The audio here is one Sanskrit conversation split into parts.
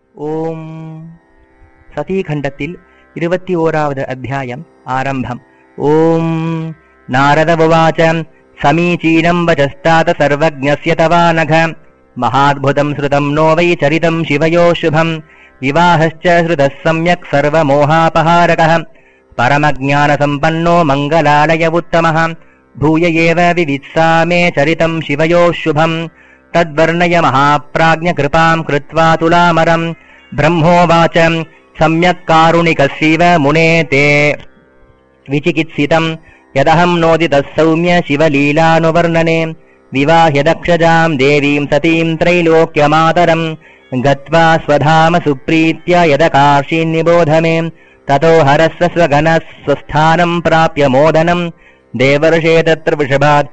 ഓം സതീഖണ്ഡത്തിൽ 21ാவது അധ്യായം ആരംഭം. ഓം നാരദവുവാച സമീചീനം വചസ്താത സർവജ്ഞസ്യ തവാനഘ മഹാദ്ഭുതം ശ്രുതം നോ വൈ ചരിതം ശിവയോ ശുഭം വിവാഹശ്ച ശ്രുതഃ സമ്യക് സർവമോഹാപഹാരകഃ പരമജ്ഞാനസമ്പന്നോ മംഗലാലയ ഉത്തമഃ ഭൂയ ഏവ വിവിത്സാമേ ചരിതം ശിവയോ ശുഭം തദ്വർണയ മഹാപ്രാജ്ഞ കൃപാം കൃത്വാ തുലാമരം ബ്രഹ്മോവാച സമ്യക് കാരുണികസ്യൈവ മുനേ തേ വിചികിത്സിതം യദഹം നോദിതഃ സൗമ്യ ശിവലീലാനുവർണനെ വിവാഹ്യ ദക്ഷജാം ദേവീം സതീം ത്രൈലോക്യമാതരം ഗത്വാ സ്വധാമ സുപ്രീത്യ യദകാർഷീൻ നിബോധ മേ തതോ ഹരസ്വ സ്വഗനഃ സ്വസ്ഥാനം പ്രാപ്യ മോദനം ദേവർഷേ തത്ര വൃഷഭാത്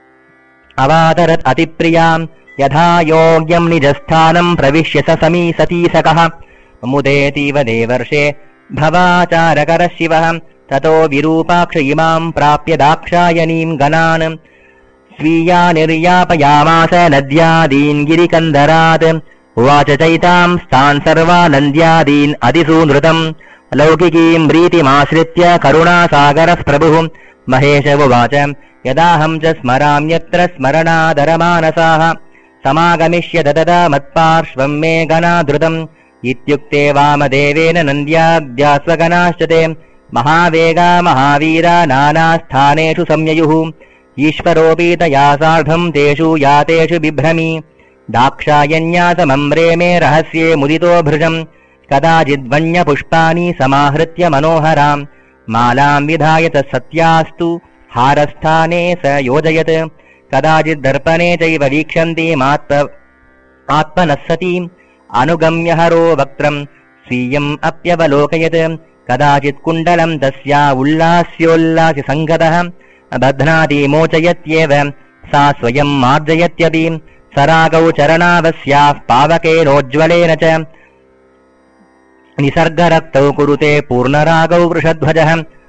അവാതരത് അതിപ്രിയാം യഥാ യോഗ്യം നിജസ്ഥാനം പ്രവിശ്യ സമീ സതീസകഃ മുദേതീവ ദേവർഷേ ഭവാചാരകരഃ ശിവഃ തതോ വിരൂപാക്ഷ ഇമാം പ്രാപ്യ ദാക്ഷായണീം ഗണാൻ സ്वीया निर्यापयामास नद्यादीन् गिरिकन्दरात् उवाच चैतां स्तान् सर्वानन्द्यादीन् अधिसूनृतम् लौकिकीम् प्रीतिमाश्रित्य करुणासागरः प्रभुः महेश उवाच यदाहं च स्मराम्यत्र स्मरणादरमानसाः समागमिष्यत तदा मत्पार्श्वम् मे गणाधृतम् इत्युक्ते वामदेवेन नन्द्याद्यास्वगणाश्च ते महावेगा महावीरा नानास्थानेषु संययुः ईश्वरोऽपि तया सार्धम् तेषु यातेषु बिभ्रमी दाक्षायण्यासमम्रे मे रहस्ये मुदितो भृशम् कदाचिद्वन्यपुष्पाणि समाहृत्य मनोहराम् मालाम् विधाय तत्सत्यास्तु हारस्थाने स योजयत् कदाचिद्दर्पणे चैव वीक्षन्तीमात्मनः सतीम् अनुगम्य हरो वक्त्रम् स्वीयम् अप्यवलोकयत् कदाचित् कुण्डलम् तस्या उल्लास्योल्लास्य सङ्गतः बध्नाति मोचयत्येव सा स्वयं मार्जयत्यपि सरागौ चरणावस्याः पावकेनोज्ज्वलेन च निसर्गरक्तौ कुरुते पूर्णरागौ वृषध्वजः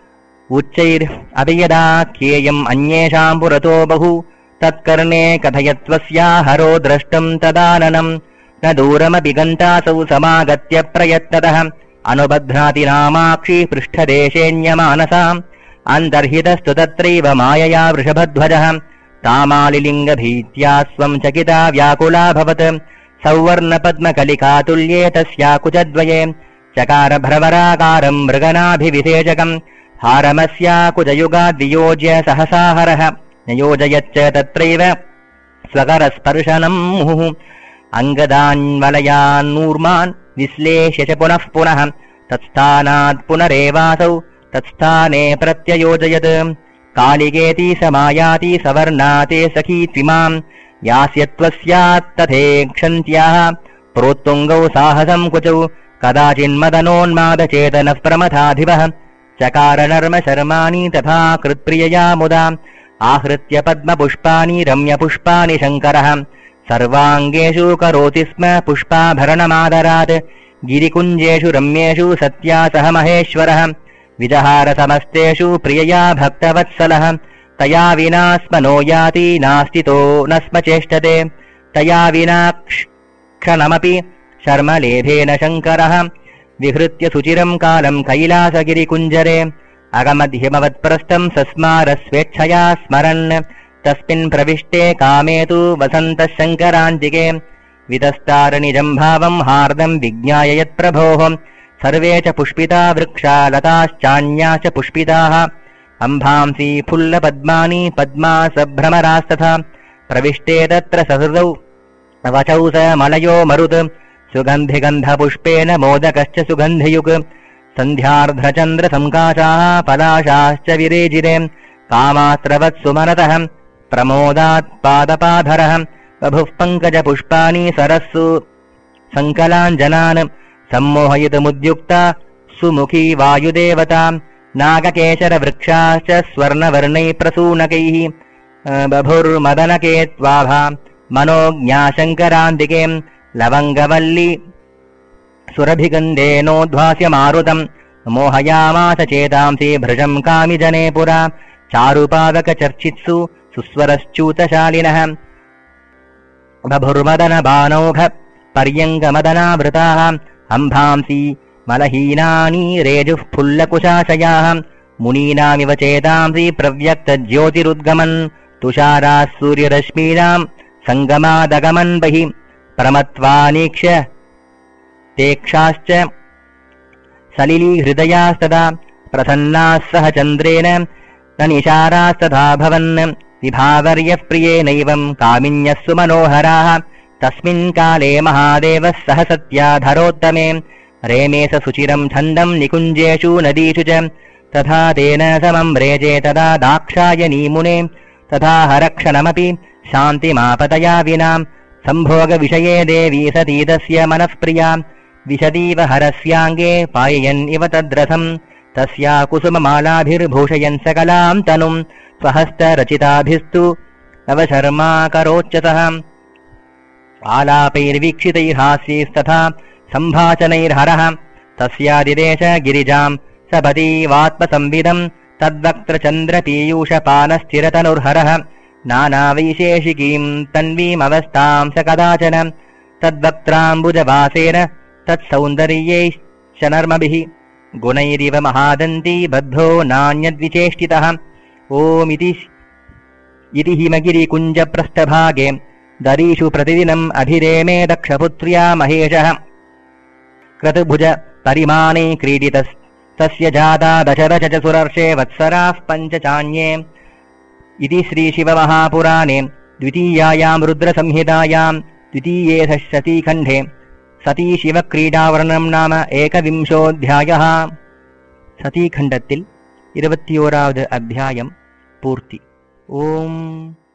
उच्चैरभियदाख्येयम् अन्येषाम् पुरतो बहु तत्कर्णे कथयत्वस्या हरो द्रष्टुम् तदाननम् न दूरमपि गन्तासौ समागत्य प्रयत्नतः अनुबध्नाति नामाक्षी पृष्ठदेशेऽन्यमानसाम् अन्तर्हितस्तु तत्रैव मायया वृषभध्वजः तामालिलिङ्गभीत्या स्वम् चकिता व्याकुलाभवत् सौवर्णपद्मकलिकातुल्ये तस्या कुचद्वये चकार भ्रवराकारम् मृगनाभिविसेचकम् हारमस्या कुचयुगाद्वियोज्य सहसाहरः नियोजयच्च तत्रैव स्वकरस्पर्शनम् मुहुः अङ्गदान्वलयान्नूर्मान् विश्लेष्य च पुनः पुनः तत्स्थानात् पुनरेवासौ तत्स्थाने प्रत्ययोजयत् कालिकेति समायाति सवर्णाते सखी त्विमाम् यास्यत्वस्यात्तथेक्षन्त्याः प्रोत्तुङ्गौ साहसम् कुचौ कदाचिन्मदनोन्मादचेतनः प्रमथाधिपः चकार नर्म शर्माणि तथा कृत्प्रियया मुदा आहृत्य पद्मपुष्पाणि रम्यपुष्पाणि शङ्करः सर्वाङ्गेषु करोति स्म पुष्पाभरणमादरात् गिरिकुञ्जेषु रम्येषु सत्या सह महेश्वरः विजहार समस्तेषु प्रियया भक्तवत्सलः तया विना स्म नो याति नास्तितो न स्म चेष्टते तया विना क्षणमपि शर्मलेभेन शङ्करः विहृत्य सुचिरम् कालम् कैलासगिरिकुञ्जरे अगमद्हिमवत्प्रस्थम् सस्मार स्वेच्छया स्मरन् तस्मिन् प्रविष्टे कामे तु वसन्तः शङ्करान्तिके वितस्तारनिजम् भावम् हार्दम् विज्ञाय यत्प्रभोः सर्वे च पुष्पिता वृक्षा लताश्चान्याश्च पुष्पिताः अम्भांसि फुल्लपद्मानि पद्मासभ्रमरास्तथा प्रविष्टे तत्र सहृदौ वचौ स मलयो मरुत् सुगन्धिगन्धपुष्पेन मोदकश्च सुगन्धियुक् सन्ध्यार्धचन्द्रसङ्काशाः पलाशाश्च विरेजिरे कामास्त्रवत्सुमनतः प्रमोदात् पादपाधरः बभुः पङ्कजपुष्पाणि सरस्सु सङ्कलाञ्जनान् सम्मोहयितुमुद्युक्ता सुमुखी वायुदेवता नागकेशरवृक्षाश्च स्वर्णवर्णैः प्रसूनकैः बभुर्मदनके त्वाभा मनोज्ञाशङ्करान्तिके लवङ्गवल्ली सुरभिगन्धेनोद्भास्य मारुतम् मोहयामास चेतांसि भृशम् कामिजने पुरा चारुपावकचर्चित्सु सुस्वरश्चूतशालिनः बभुर्मदनबाणौघ पर्यङ्गमदनावृताः अंभांसि मलहीनानि रेजुः फुल्लकुशाशयाः मुनीनामिव चेतांसि प्रव्यक्तज्योतिरुद्गमन् तुषाराः सूर्यरश्मीनां सङ्गमादगमन् बहिः प्रमत्वानीक्ष तेक्षाश्च सलिलीहृदयास्तदा प्रसन्नाः सह चन्द्रेण न निशारास्तथा भवन् विभावर्यः प्रियेनैवं कामिन्यः सुमनोहराः तस्मिन् काले महादेवः सह सत्याधरोत्तमे रेमे स सुचिरं छन्दं निकुञ्जेषु नदीषु च तथा तेन समं रेजे तदा दाक्षायणी मुने तथा हरक्षणमपि शान्तिमापतया विना सम्भोगविषये देवी सती तस्य मनःप्रिया विशदीव हरस्याङ्गे पाययन् इव तद्रथम् तस्या कुसुममालाभिर्भूषयन् सकलां तनुं स्वहस्तरचिताभिस्तु नवशर्मा करोच्चतः आलापैर्वीक्षितैर्हास्यैस्तथा सम्भाषणैर्हरः तस्यादिदेश गिरिजां सपतीवात्मसंविदं तद्वक्त्रचन्द्रपीयूषपानस्थिरतनुर्हरः नानावैशेषिकीं तन्वीमवस्थां स कदाचन तद्वक्त्राम्बुजवासेन तत्सौन्दर्यैश्च नर्मभिः गुणैरिव महादन्ती बद्धो नान्यद्विचेष्टितः ओमिति हिमगिरिकुञ्जप्रस्थभागे दरीषु प्रतिदिनम् अभिरेमे दक्षपुत्र्या महेशः क्रतुभुज परिमाणे क्रीडितस्तस्य जाता दशरथ च सुरर्षे वत्सराः पञ्च चान्ये इति श्रीशिवमहापुराणे द्वितीयायां रुद्रसंहितायां द्वितीये सतीखण्डे सतीशिवक्रीडावर्णनं नाम 21ोऽध्यायः सतीखण्डत्तिल 21வது अध्यायं पूर्ति। ओम